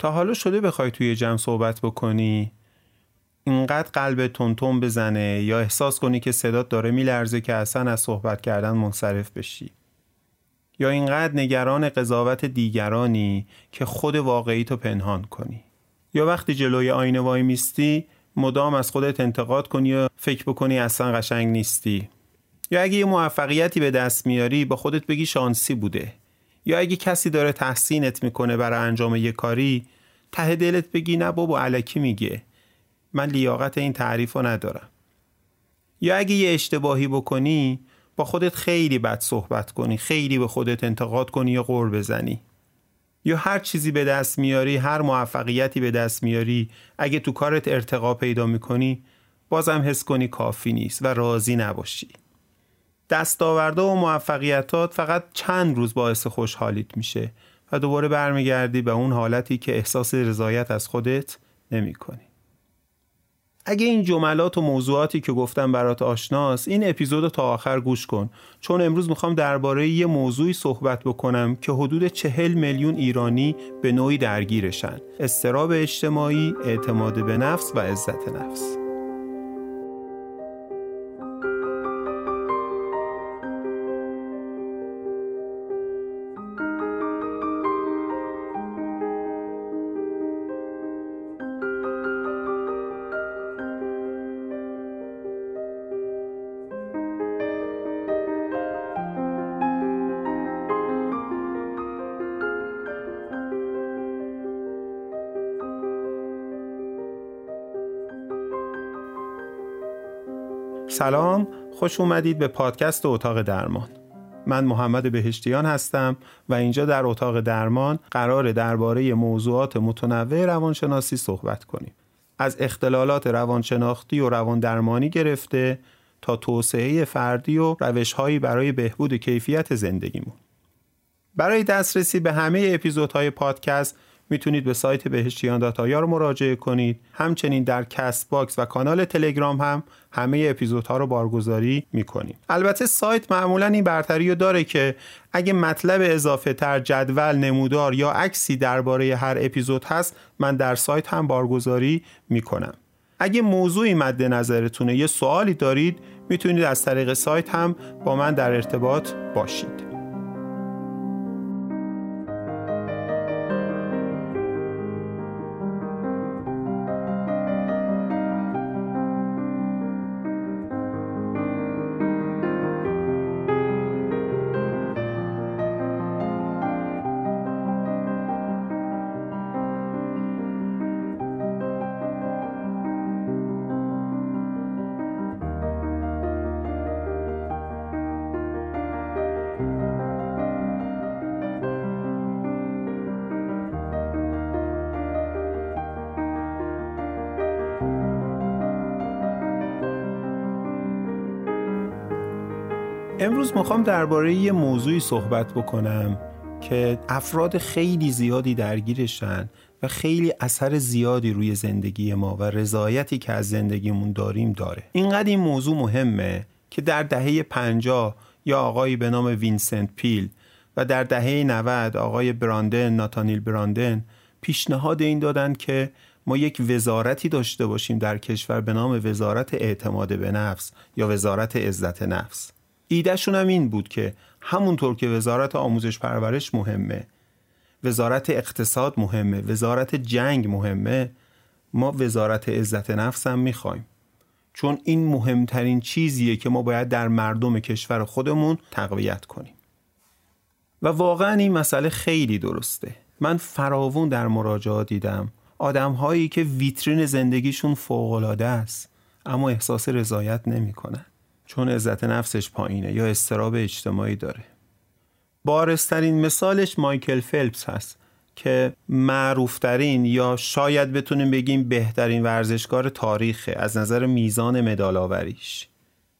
تا حالا شده بخوای توی جمع صحبت بکنی، اینقدر قلب تون بزنه یا احساس کنی که صدات داره میلرزه که اصلا از صحبت کردن منصرف بشی، یا اینقدر نگران قضاوت دیگرانی که خود واقعیتو پنهان کنی، یا وقتی جلوی آینه وای میستی مدام از خودت انتقاد کنی و فکر بکنی اصلا قشنگ نیستی، یا اگه یه موفقیتی به دست میاری با خودت بگی شانسی بوده، یا اگه کسی داره تحسینت میکنه برای انجام یه کاری ته دلت بگی نه بابا الکی میگه، من لیاقت این تعریفو ندارم، یا اگه یه اشتباهی بکنی با خودت خیلی بد صحبت کنی، خیلی به خودت انتقاد کنی یا غر بزنی، یا هر چیزی به دست میاری، هر موفقیتی به دست میاری، اگه تو کارت ارتقا پیدا میکنی بازم حس کنی کافی نیست و راضی نباشی. دستاوردها و موفقیتات فقط چند روز باعث خوشحالیت میشه و دوباره برمیگردی به اون حالتی که احساس رضایت از خودت نمی کنی. اگه این جملات و موضوعاتی که گفتم برات آشناست، این اپیزودو تا آخر گوش کن، چون امروز میخوام درباره یه موضوعی صحبت بکنم که حدود 40 میلیون ایرانی به نوعی درگیرشن: اضطراب اجتماعی، اعتماد به نفس و عزت نفس. سلام، خوش اومدید به پادکست اتاق درمان. من محمد بهشتیان هستم و اینجا در اتاق درمان قراره درباره موضوعات متنوع روانشناسی صحبت کنیم. از اختلالات روانشناختی و رواندرمانی گرفته تا توسعه فردی و روش‌هایی برای بهبود کیفیت زندگیمون. برای دسترسی به همه اپیزودهای پادکست میتونید به سایت beheshtiyan.ir رو مراجعه کنید. همچنین در کست باکس و کانال تلگرام هم همه اپیزودها رو بارگذاری میکنیم. البته سایت معمولا این برتری رو داره که اگه مطلب اضافه تر، جدول، نمودار یا عکسی درباره هر اپیزود هست، من در سایت هم بارگذاری میکنم. اگه موضوعی مد نظرتونه، یه سوالی دارید، میتونید از طریق سایت هم با من در ارتباط باشید. امروز میخوام درباره یه موضوعی صحبت بکنم که افراد خیلی زیادی درگیرشن و خیلی اثر زیادی روی زندگی ما و رضایتی که از زندگیمون داریم داره. اینقدر این موضوع مهمه که در دهه 50 یا آقایی به نام وینسنت پیل و در دهه 90 آقای ناتانیل براندن پیشنهاد این دادن که ما یک وزارتی داشته باشیم در کشور به نام وزارت اعتماد به نفس یا وزارت عزت نفس. ایدهشون هم این بود که همونطور که وزارت آموزش پرورش مهمه، وزارت اقتصاد مهمه، وزارت جنگ مهمه، ما وزارت عزت نفس هم میخوایم، چون این مهمترین چیزیه که ما باید در مردم کشور خودمون تقویت کنیم. و واقعا این مسئله خیلی درسته. من فراوون در مراجعات دیدم آدم‌هایی که ویترین زندگیشون فوق‌العاده است اما احساس رضایت نمی‌کنن، چون عزت نفسش پایینه یا اضطراب اجتماعی داره. بارزترین مثالش مایکل فلپس هست که معروفترین یا شاید بتونیم بگیم بهترین ورزشکار تاریخه از نظر میزان مدال آوریش.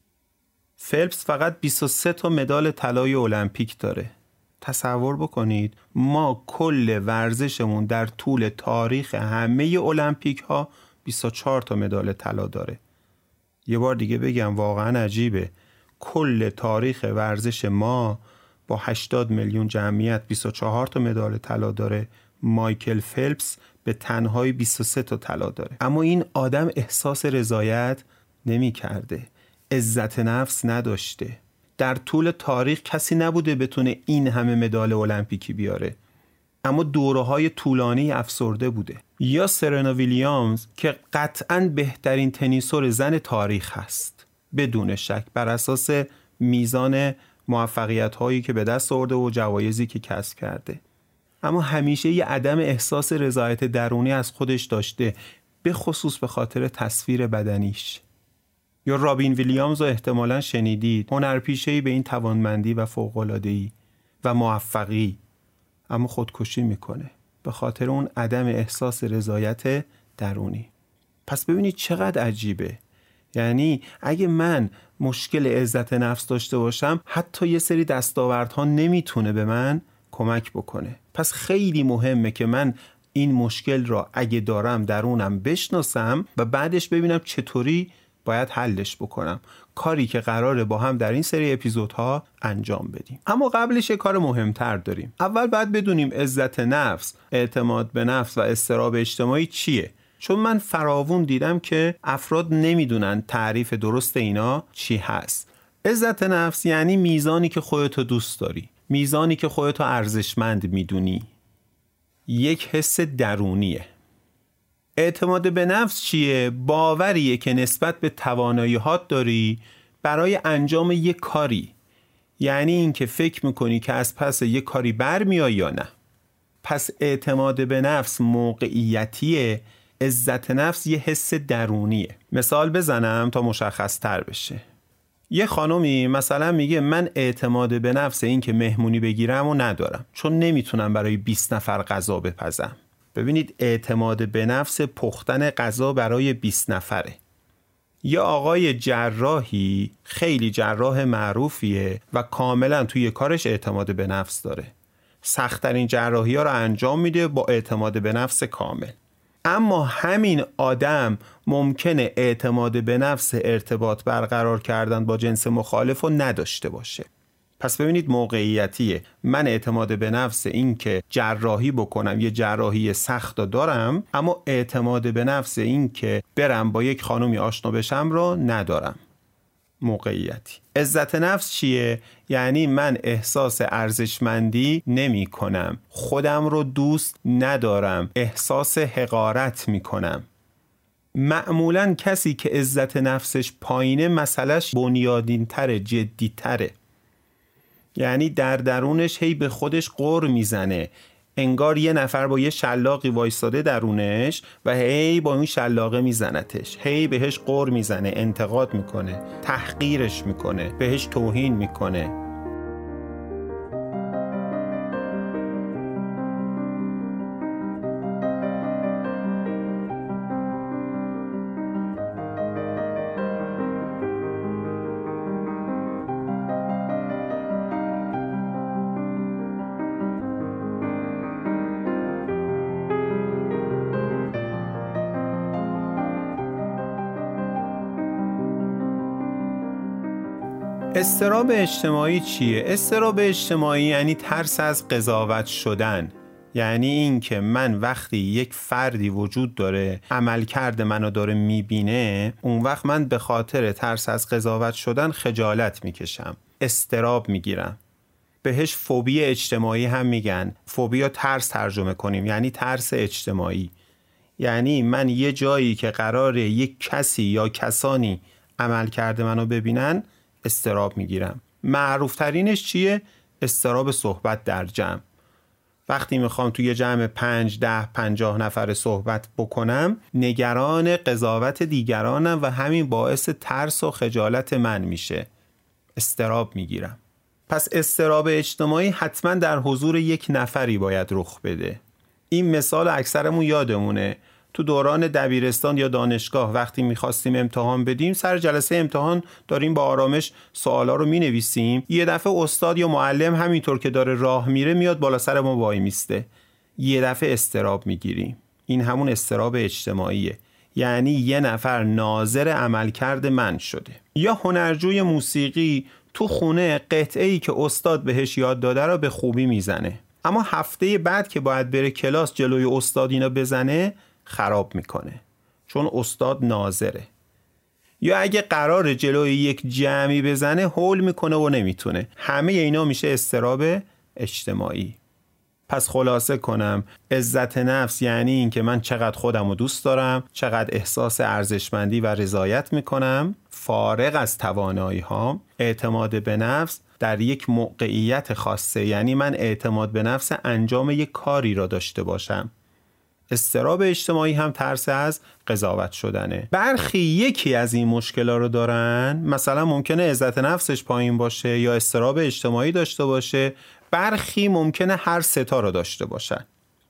فلپس فقط 23 تا مدال طلای المپیک داره. تصور بکنید ما کل ورزشمون در طول تاریخ همه المپیک ها 24 تا مدال طلا داره. یه بار دیگه بگم واقعا عجیبه، کل تاریخ ورزش ما با 80 میلیون جمعیت 24 تا مدال طلا داره مایکل فلپس به تنهایی 23 تا طلا داره. اما این آدم احساس رضایت نمی کرده، عزت نفس نداشته. در طول تاریخ کسی نبوده بتونه این همه مدال المپیکی بیاره، اما دوره‌های طولانی افسرده بوده. یا سرنا ویلیامز که قطعاً بهترین تنیسور زن تاریخ هست بدون شک، بر اساس میزان موفقیت‌هایی که به دست آورده و جوایزی که کسب کرده، اما همیشه یه عدم احساس رضایت درونی از خودش داشته، به خصوص به خاطر تصویر بدنیش. یا رابین ویلیامز رو احتمالاً شنیدید، هنرپیشه‌ای به این توانمندی و فوق‌العاده‌ای و موفقی، اما خودکشی میکنه به خاطر اون عدم احساس رضایت درونی. پس ببینید چقدر عجیبه. یعنی اگه من مشکل عزت نفس داشته باشم، حتی یه سری دستاوردها نمیتونه به من کمک بکنه. پس خیلی مهمه که من این مشکل را اگه دارم درونم بشناسم و بعدش ببینم چطوری باید حلش بکنم، کاری که قراره با هم در این سری اپیزودها انجام بدیم. اما قبلش یه کار مهمتر داریم. اول باید بدونیم عزت نفس، اعتماد به نفس و اضطراب اجتماعی چیه، چون من فراوون دیدم که افراد نمیدونن تعریف درست اینا چی هست. عزت نفس یعنی میزانی که خودتو دوست داری، میزانی که خودتو ارزشمند میدونی، یک حس درونیه. اعتماد به نفس چیه؟ باوریه که نسبت به توانایی‌هات داری برای انجام یک کاری، یعنی این که فکر میکنی که از پس یک کاری برمیای یا نه. پس اعتماد به نفس موقعیتیه، عزت نفس یه حس درونیه. مثال بزنم تا مشخص تر بشه. یه خانومی مثلا میگه من اعتماد به نفس این که مهمونی بگیرم و ندارم، چون نمیتونم برای 20 نفر غذا بپزم. ببینید اعتماد به نفس پختن غذا برای 20 نفره. یه آقای جراحی خیلی جراح معروفیه و کاملا توی کارش اعتماد به نفس داره. سخت‌ترین جراحی‌ها رو انجام میده با اعتماد به نفس کامل. اما همین آدم ممکنه اعتماد به نفس ارتباط برقرار کردن با جنس مخالف رو نداشته باشه. پس ببینید موقعیتیه. من اعتماد به نفس این که جراحی بکنم، یه جراحی سخت دارم، اما اعتماد به نفس این که برم با یک خانومی آشنا بشم رو ندارم. موقعیتی. عزت نفس چیه؟ یعنی من احساس ارزشمندی نمی کنم، خودم رو دوست ندارم، احساس حقارت می کنم. معمولاً کسی که عزت نفسش پایینه مسئلهش بنیادین تره، جدی تره. یعنی در درونش هی به خودش غر میزنه، انگار یه نفر با یه شلاقی وایستاده درونش و هی با اون شلاقه میزنتش، هی بهش غر میزنه، انتقاد میکنه، تحقیرش میکنه، بهش توهین میکنه. اضطراب اجتماعی چیه؟ اضطراب اجتماعی یعنی ترس از قضاوت شدن. یعنی این که من وقتی یک فردی وجود داره عملکرد منو داره میبینه، اون وقت من به خاطر ترس از قضاوت شدن خجالت میکشم، اضطراب میگیرم. بهش فوبی اجتماعی هم میگن. فوبیا ترس ترجمه کنیم، یعنی ترس اجتماعی. یعنی من یه جایی که قراره یک کسی یا کسانی عملکرد منو ببینن اضطراب میگیرم. معروف ترینش چیه؟ اضطراب صحبت در جمع. وقتی میخوام توی جمع 5، 10، 50 نفر صحبت بکنم، نگران قضاوت دیگرانم و همین باعث ترس و خجالت من میشه. اضطراب میگیرم. پس اضطراب اجتماعی حتما در حضور یک نفری باید رخ بده. این مثال اکثرمون یادمونه. تو دوران دبیرستان یا دانشگاه وقتی میخواستیم امتحان بدیم، سر جلسه امتحان داریم با آرامش سوالا رو مینویسیم، یه دفعه استاد یا معلم همینطور که داره راه میره میاد بالا سر ما وای میسته، یه دفعه اضطراب میگیریم. این همون اضطراب اجتماعیه. یعنی یه نفر ناظر عملکرد من شده. یا هنرجوی موسیقی تو خونه قطعه‌ای که استاد بهش یاد داده رو به خوبی میزنه، اما هفته بعد که باید بره کلاس جلوی استاد اینا بزنه خراب میکنه، چون استاد ناظره. یا اگه قراره جلوی یک جمعی بزنه هول میکنه و نمیتونه. همه اینا میشه اضطراب اجتماعی. پس خلاصه کنم، عزت نفس یعنی این که من چقدر خودم رو دوست دارم، چقدر احساس ارزشمندی و رضایت میکنم فارغ از توانایی هام. اعتماد به نفس در یک موقعیت خاصه، یعنی من اعتماد به نفس انجام یک کاری را داشته باشم. اضطراب اجتماعی هم ترس از قضاوت شدنه. برخی یکی از این مشکلات رو دارن، مثلا ممکنه عزت نفسش پایین باشه یا اضطراب اجتماعی داشته باشه. برخی ممکنه هر سه تا رو داشته باشن.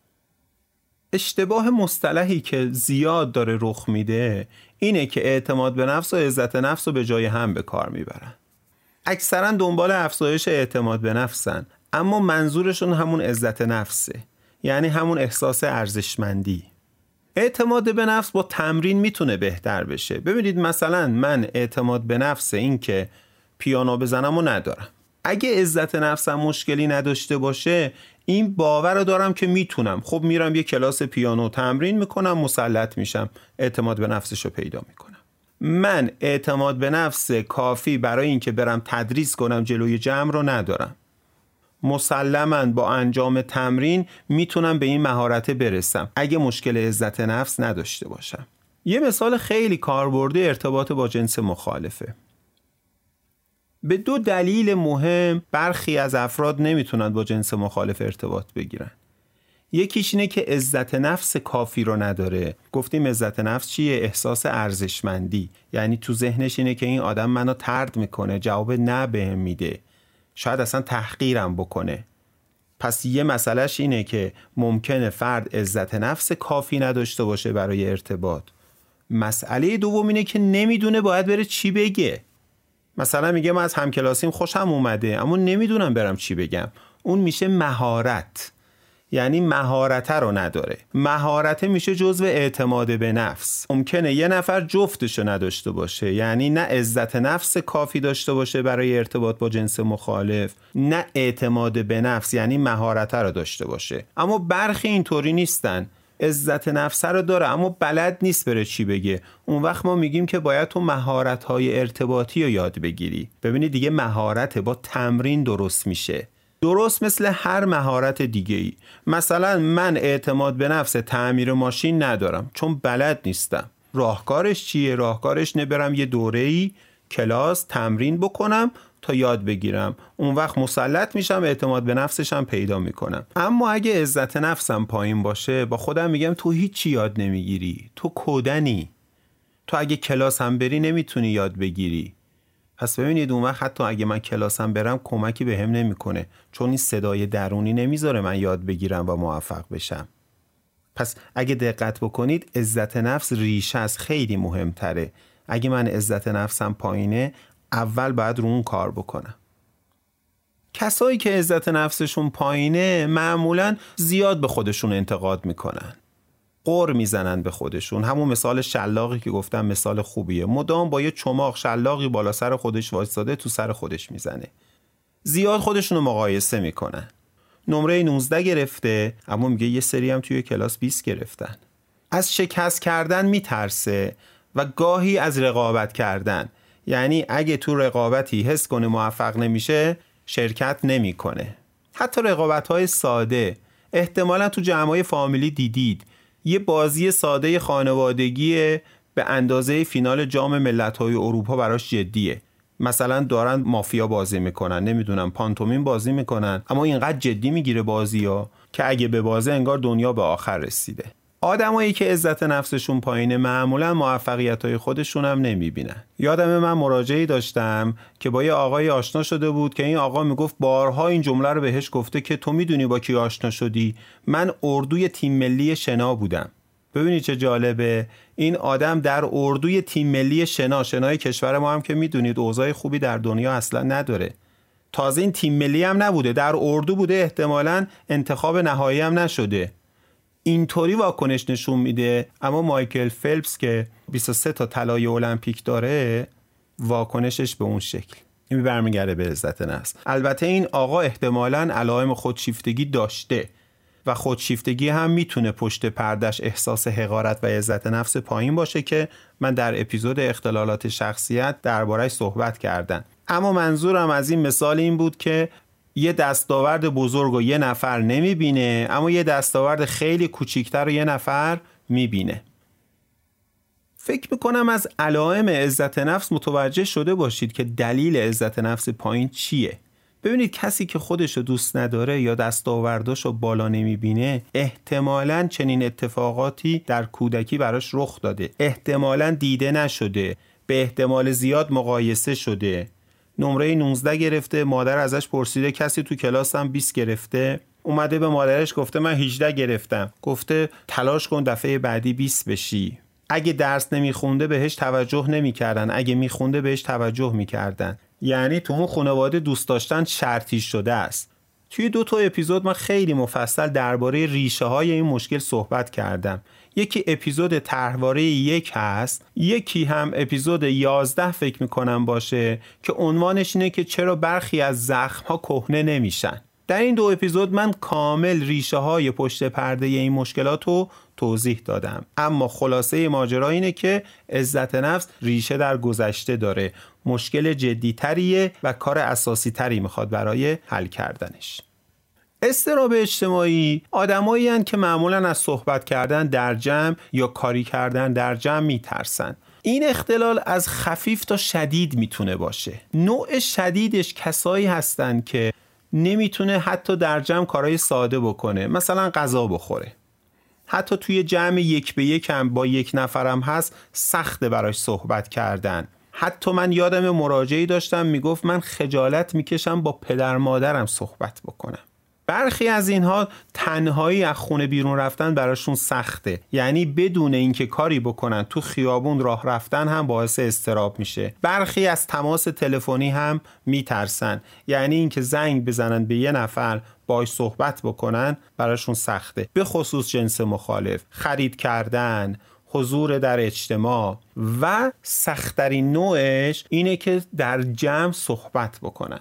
اشتباه مصطلحی که زیاد داره رخ میده اینه که اعتماد به نفس و عزت نفس رو به جای هم به کار میبرن. اکثرا دنبال افزایش اعتماد به نفسن، اما منظورشون همون عزت نفسه، یعنی همون احساس ارزشمندی. اعتماد به نفس با تمرین میتونه بهتر بشه. ببینید مثلا من اعتماد به نفس این که پیانو بزنم و ندارم. اگه عزت نفسم مشکلی نداشته باشه، این باور رو دارم که میتونم. خب میرم یه کلاس پیانو تمرین میکنم، مسلط میشم، اعتماد به نفسش رو پیدا میکنم. من اعتماد به نفس کافی برای این که برم تدریس کنم جلوی جمع رو ندارم. مسلماً با انجام تمرین میتونم به این مهارت برسم اگه مشکل عزت نفس نداشته باشم. یه مثال خیلی کاربردی ارتباط با جنس مخالفه. به دو دلیل مهم برخی از افراد نمیتونن با جنس مخالف ارتباط بگیرن. یکیش اینه که عزت نفس کافی رو نداره. گفتیم عزت نفس چیه؟ احساس ارزشمندی، یعنی تو ذهنش اینه که این آدم منو طرد میکنه، جواب نه بهم میده، شاید اصلا تحقیرم بکنه. پس یه مسئلهش اینه که ممکنه فرد عزت نفس کافی نداشته باشه برای ارتباط. مسئله دوم اینه که نمیدونه باید بره چی بگه. مثلا میگه من از همکلاسیم خوشم اومده اما نمیدونم برم چی بگم. اون میشه مهارت، یعنی مهارت رو نداره. مهارت میشه جزو اعتماد به نفس. ممکنه یه نفر جفتشو نداشته باشه، یعنی نه عزت نفس کافی داشته باشه برای ارتباط با جنس مخالف، نه اعتماد به نفس یعنی مهارت رو داشته باشه. اما برخی اینطوری نیستن. عزت نفس رو داره اما بلد نیست بره چی بگه. اون وقت ما میگیم که باید تو مهارت‌های ارتباطی رو یاد بگیری. ببینید دیگه مهارت با تمرین درست میشه. درست مثل هر مهارت دیگه‌ای. مثلا من اعتماد به نفس تعمیر ماشین ندارم چون بلد نیستم. راهکارش چیه؟ راهکارش نبرم یه دوره‌ای کلاس تمرین بکنم تا یاد بگیرم. اون وقت مسلط میشم، اعتماد به نفسشم پیدا میکنم. اما اگه عزت نفسم پایین باشه، با خودم میگم تو هیچی یاد نمیگیری، تو کودنی، تو اگه کلاس هم بری نمیتونی یاد بگیری. پس ببینید اون وقت حتی اگه من کلاسم برم کمکی بهم نمیکنه، چون این صدای درونی نمیذاره من یاد بگیرم و موفق بشم. پس اگه دقت بکنید عزت نفس ریشه از خیلی مهمتره. اگه من عزت نفسم پایینه، اول باید رو اون کار بکنم. کسایی که عزت نفسشون پایینه معمولاً زیاد به خودشون انتقاد میکنن، قر میزنن به خودشون. همون مثال شلاقی که گفتم مثال خوبیه. مدام با یه چماق شلاقی بالا سر خودش وایساده تو سر خودش میزنه. زیاد خودشونو مقایسه میکنن. نمره 19 گرفته اما میگه یه سری هم توی کلاس 20 گرفتن. از شکست کردن میترسه و گاهی از رقابت کردن. یعنی اگه تو رقابتی حس کنه موفق نمیشه، شرکت نمیکنه. حتی رقابت‌های ساده، احتمالاً تو جمع‌های فامیلی دیدید یه بازی ساده خانوادگی به اندازه فینال جام ملت‌های اروپا براش جدیه. مثلا دارن مافیا بازی میکنن، نمیدونم پانتومین بازی میکنن، اما اینقدر جدی میگیره بازی‌ها که اگه به بازه انگار دنیا به آخر رسیده. آدمایی که عزت نفسشون پایینه معمولا موفقیت‌های خودشون هم نمیبینن. یادم من مراجعه‌ای داشتم که با یه آقای آشنا شده بود که این آقا میگفت بارها این جمله رو بهش گفته که تو میدونی با کی آشنا شدی؟ من اردوی تیم ملی شنا بودم. ببینید چه جالبه، این آدم در اردوی تیم ملی شنای کشور ما هم که میدونید اوضاع خوبی در دنیا اصلا نداره. تازه این تیم ملی هم نبوده، در اردو بوده، احتمالاً انتخاب نهایی هم نشده. اینطوری واکنش نشون میده. اما مایکل فلپس که 23 تا طلای المپیک داره، واکنشش به اون شکل. این برمیگرده به عزت نفس. البته این آقا احتمالاً علائم خودشیفتگی داشته و خودشیفتگی هم میتونه پشت پردش احساس حقارت و عزت نفس پایین باشه که من در اپیزود اختلالات شخصیت درباره‌اش صحبت کردم. اما منظورم از این مثال این بود که یه دستاورد بزرگ رو یه نفر نمیبینه، اما یه دستاورد خیلی کوچیکتر رو یه نفر میبینه. فکر میکنم از علائم عزت نفس متوجه شده باشید که دلیل عزت نفس پایین چیه. ببینید کسی که خودشو دوست نداره یا دستاورداشو بالا نمیبینه، احتمالاً چنین اتفاقاتی در کودکی براش رخ داده، احتمالاً دیده نشده، به احتمال زیاد مقایسه شده. نمره 19 گرفته، مادر ازش پرسیده کسی تو کلاسم 20 گرفته، اومده به مادرش گفته من 18 گرفتم، گفته تلاش کن دفعه بعدی 20 بشی. اگه درس نمیخونده بهش توجه نمیکردن، اگه میخونده بهش توجه میکردن. یعنی تو اون خانواده دوست داشتن شرطی شده است. توی 2 اپیزود من خیلی مفصل درباره ریشه های این مشکل صحبت کردم. یکی اپیزود طرحواره 1 هست، یکی هم اپیزود 11 فکر میکنم باشه که عنوانش اینه که چرا برخی از زخم ها کهنه نمیشن. در این 2 اپیزود من کامل ریشه های پشت پرده این مشکلات رو توضیح دادم. اما خلاصه ماجرا اینه که عزت نفس ریشه در گذشته داره، مشکل جدی تریه و کار اساسی تری میخواد برای حل کردنش. اضطراب اجتماعی آدمایی هستند که معمولاً از صحبت کردن در جمع یا کاری کردن در جمع میترسن. این اختلال از خفیف تا شدید میتونه باشه. نوع شدیدش کسایی هستن که نمیتونه حتی در جمع کارهای ساده بکنه، مثلا غذا بخوره. حتی توی جمع 1 به 1 هم با 1 نفرم هست سخته براش صحبت کردن. حتی من یادم مراجعی داشتم میگفت من خجالت میکشم با پدر مادرم صحبت بکنم. برخی از اینها تنهایی از خونه بیرون رفتن براشون سخته، یعنی بدون اینکه کاری بکنن تو خیابون راه رفتن هم باعث اضطراب میشه. برخی از تماس تلفنی هم میترسن، یعنی اینکه زنگ بزنن به یه نفر باهاش صحبت بکنن براشون سخته، به خصوص جنس مخالف، خرید کردن، حضور در اجتماع و سخت‌ترین نوعش اینه که در جمع صحبت بکنن.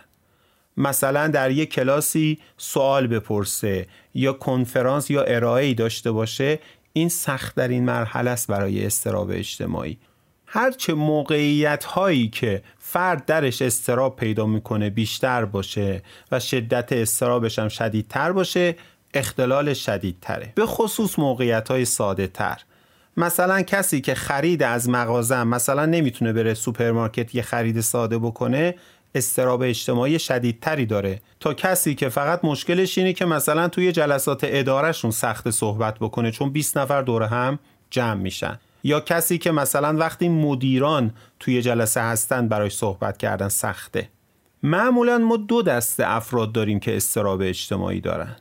مثلا در یک کلاسی سوال بپرسه یا کنفرانس یا ارائه‌ای داشته باشه، این سخت‌ترین مرحله است برای اضطراب اجتماعی. هرچه موقعیت هایی که فرد درش اضطراب پیدا میکنه بیشتر باشه و شدت اضطرابش هم شدیدتر باشه، اختلال شدیدتره، به خصوص موقعیت های ساده تر. مثلا کسی که خرید از مغازه مثلا نمیتونه بره سوپرمارکت یه خرید ساده بکنه، اضطراب اجتماعی شدیدتری داره تا کسی که فقط مشکلش اینه که مثلا توی جلسات ادارهشون سخت صحبت بکنه چون 20 نفر دور هم جمع میشن، یا کسی که مثلا وقتی مدیران توی جلسه هستن برای صحبت کردن سخته. معمولا ما 2 دسته افراد داریم که اضطراب اجتماعی دارن.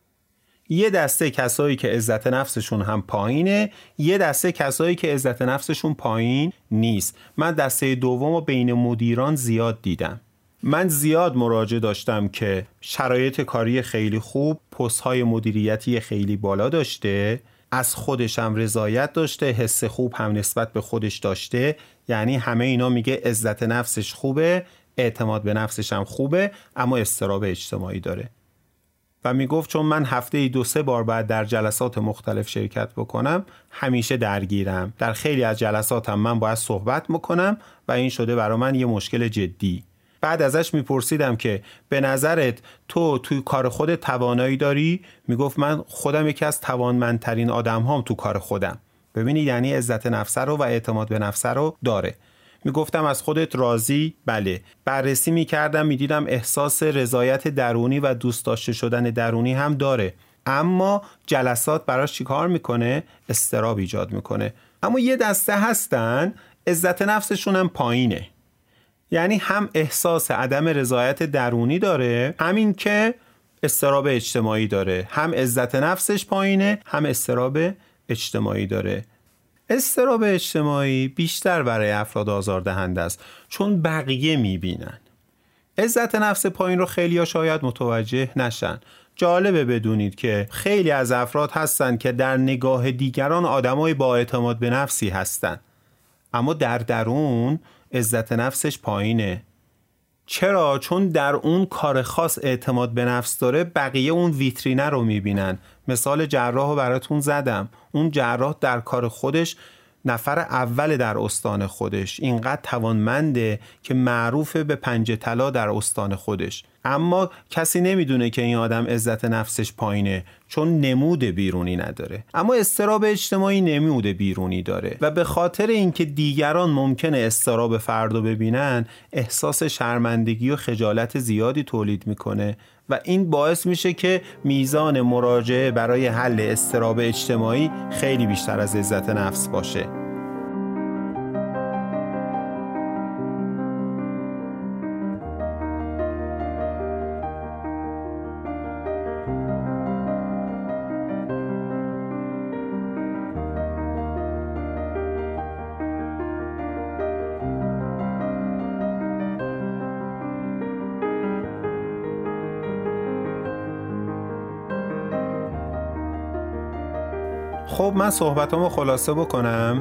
یه دسته کسایی که عزت نفسشون هم پایینه، یه دسته کسایی که عزت نفسشون پایین نیست. من دسته دومو بین مدیران زیاد دیدم. من زیاد مراجعه داشتم که شرایط کاری خیلی خوب، پست‌های مدیریتی خیلی بالا داشته، از خودش هم رضایت داشته، حس خوب هم نسبت به خودش داشته، یعنی همه اینا میگه عزت نفسش خوبه، اعتماد به نفسش هم خوبه، اما اضطراب اجتماعی داره. و میگفت چون من هفته 2-3 بار باید در جلسات مختلف شرکت بکنم، همیشه درگیرم. در خیلی از جلساتم من باید صحبت بکنم و این شده برای من یه مشکل جدی. بعد ازش میپرسیدم که به نظرت تو توی کار خودت توانایی داری؟ میگفت من خودم یکی از توانمندترین آدم‌هام تو کار خودم. ببینید یعنی عزت نفس رو و اعتماد به نفس رو داره. میگفتم از خودت راضی؟ بله. بررسی میکردم میدیدم احساس رضایت درونی و دوست داشته شدن درونی هم داره، اما جلسات براش چیکار میکنه؟ اضطراب ایجاد میکنه. اما یه دسته هستن عزت نفسشون هم پایینه، یعنی هم احساس عدم رضایت درونی داره، همین که اضطراب اجتماعی داره، هم عزت نفسش پایینه هم اضطراب اجتماعی داره. اضطراب اجتماعی بیشتر برای افراد آزاردهنده است چون بقیه میبینن. عزت نفس پایین رو خیلی‌ها شاید متوجه نشن. جالبه بدونید که خیلی از افراد هستن که در نگاه دیگران آدمای با اعتماد به نفسی هستن، اما در درون عزت نفسش پایینه. چرا؟ چون در اون کار خاص اعتماد به نفس داره، بقیه اون ویترینه رو میبینن. مثال جراح رو براتون زدم. اون جراح در کار خودش نفر اول در استان خودش، اینقدر توانمنده که معروفه به پنجه طلا در استان خودش، اما کسی نمیدونه که این آدم عزت نفسش پایینه چون نمود بیرونی نداره. اما اضطراب اجتماعی نمود بیرونی داره و به خاطر اینکه دیگران ممکنه اضطراب فردو ببینن، احساس شرمندگی و خجالت زیادی تولید میکنه و این باعث میشه که میزان مراجعه برای حل اضطراب اجتماعی خیلی بیشتر از عزت نفس باشه. خب من صحبتامو خلاصه بکنم.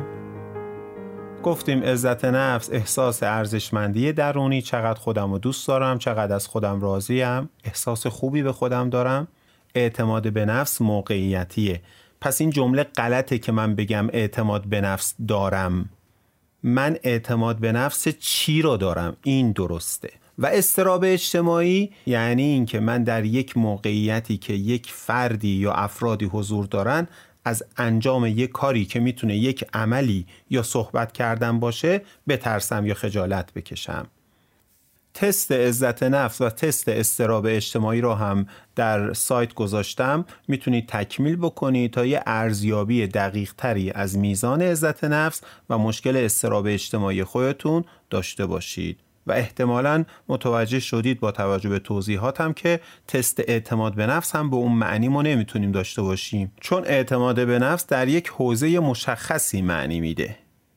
گفتیم عزت نفس احساس ارزشمندی درونی، چقدر خودمو دوست دارم، چقدر از خودم راضیم، احساس خوبی به خودم دارم. اعتماد به نفس موقعیتیه. پس این جمله غلطه که من بگم اعتماد به نفس دارم. من اعتماد به نفس چی رو دارم؟ این درسته. و اضطراب اجتماعی یعنی این که من در یک موقعیتی که یک فردی یا افرادی حضور دارن، از انجام یک کاری که میتونه یک عملی یا صحبت کردن باشه بترسم یا خجالت بکشم. تست عزت نفس و تست اضطراب اجتماعی رو هم در سایت گذاشتم، میتونید تکمیل بکنید تا یه ارزیابی دقیق تری از میزان عزت نفس و مشکل اضطراب اجتماعی خودتون داشته باشید. و احتمالاً متوجه شدید با توجه به توضیحاتم که تست اعتماد به نفس هم به اون معنی ما نمیتونیم داشته باشیم، چون اعتماد به نفس در یک حوزه مشخصی معنی میده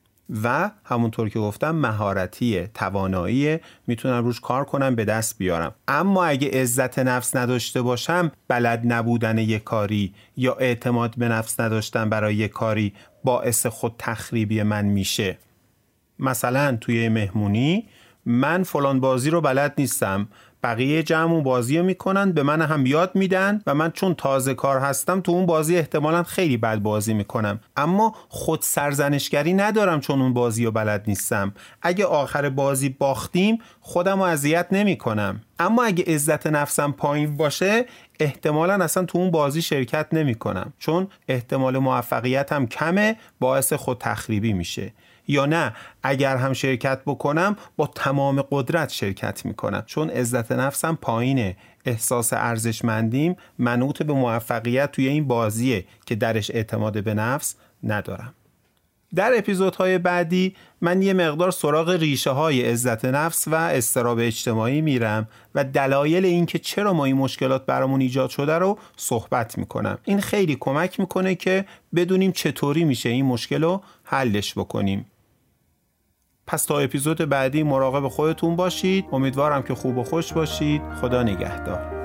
و همونطور که گفتم مهارتیه، تواناییه، میتونم روش کار کنم، به دست بیارم. اما اگه عزت نفس نداشته باشم، بلد نبودن یک کاری یا اعتماد به نفس نداشتن برای یک کاری باعث خود تخریبی من میشه. مثلا توی مهمونی من فلان بازی رو بلد نیستم، بقیه جمع بازی رو میکنن، به من هم یاد میدن و من چون تازه کار هستم تو اون بازی احتمالاً خیلی بد بازی میکنم، اما خود سرزنشگری ندارم چون اون بازی رو بلد نیستم. اگه آخر بازی باختیم خودم رو اذیت نمی کنم. اما اگه عزت نفسم پایین باشه احتمالاً اصلا تو اون بازی شرکت نمی کنم، چون احتمال موفقیتم کمه، باعث خود تخریبی میشه. یا نه اگر هم شرکت بکنم با تمام قدرت شرکت میکنم، چون عزت نفسم پایینه، احساس ارزشمندیم منوط به موفقیت توی این بازیه که درش اعتماد به نفس ندارم. در اپیزودهای بعدی من یه مقدار سراغ ریشه های عزت نفس و اضطراب اجتماعی میرم و دلایل این که چرا ما این مشکلات برامون ایجاد شده رو صحبت میکنم. این خیلی کمک میکنه که بدونیم چطوری میشه این مشکل رو حلش بکنیم. پس تا اپیزود بعدی مراقب خودتون باشید. امیدوارم که خوب و خوش باشید. خدا نگهدار.